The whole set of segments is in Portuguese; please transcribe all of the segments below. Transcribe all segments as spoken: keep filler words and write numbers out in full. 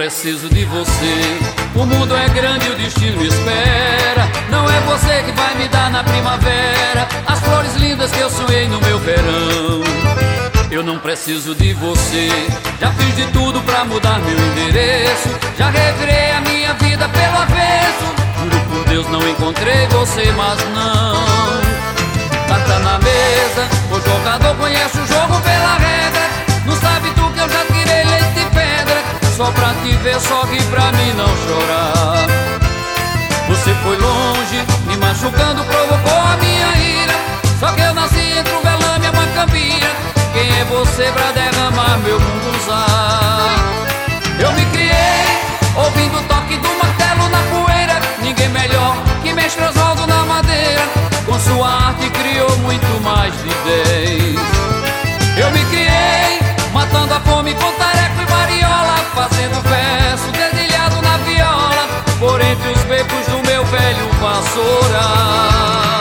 preciso de você. O mundo é grande e o destino me espera. Não é você que vai me dar na primavera as flores lindas que eu sonhei no meu verão. Eu não preciso de você. Já fiz de tudo pra mudar meu endereço. Já revirei a minha vida pelo avesso. Juro por Deus não encontrei você, mas não. Carta na mesa, o jogador conhece o jogo pela regra. Não sabe tu que eu já tirei leite de pedra. Só pra te ver, só ri pra mim não chorar. Você foi longe, me machucando, provocou a minha ira. Só que eu nasci entre o velame e a macambira. Quem é você pra derramar meu munguzá? Eu me criei ouvindo o toque do martelo na poeira. Ninguém melhor que mestre Oswaldo na madeira. Com sua arte criou muito mais de dez. Eu me criei matando a fome com tareco e mariola, fazendo verso dedilhado na viola, por entre os becos do meu velho vassourão.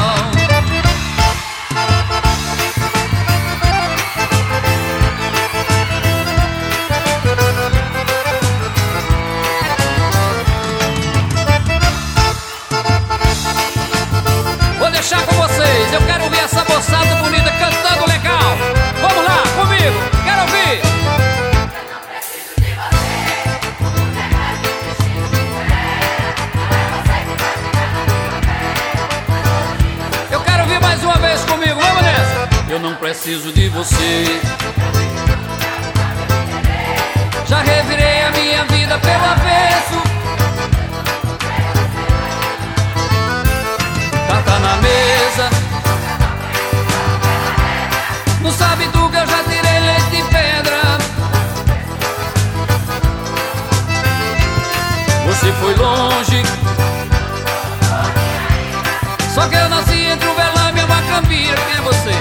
Vou deixar com vocês, eu quero ouvir essa moçada bonita cantando legal. Vamos lá, comigo, quero ouvir. Eu quero ouvir mais uma vez comigo, vamos nessa. Eu não preciso de você. Já revirei a minha vida pelo avesso. Carta na mesa. Não sabe tu que eu já tirei leite de pedra. Você foi longe. Só que eu nasci entre o velame e a macambira. Quem é você?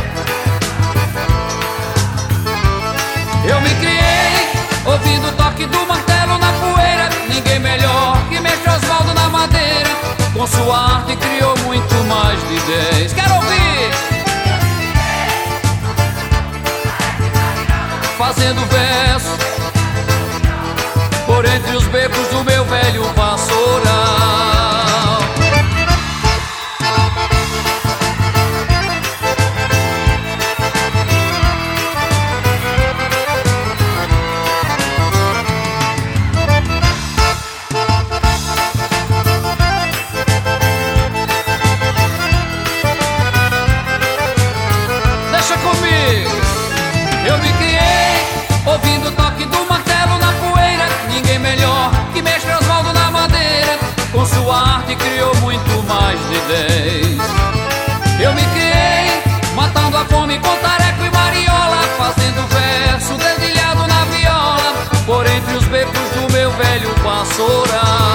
Eu me criei ouvindo o toque do martelo na poeira. Ninguém melhor que mestre Oswaldo na madeira. Com sua arte criou muito mais de dez. Quero ouvir! Fazendo verso por entre os becos do meu velho vassourão. Deixa comigo! Eu me criei ouvindo o toque do martelo na poeira. Ninguém melhor que mestre Oswaldo na madeira. Com sua arte criou muito mais de dez. Eu me criei matando a fome com tareco e mariola, fazendo verso dedilhado na viola, por entre os becos do meu velho vassourão.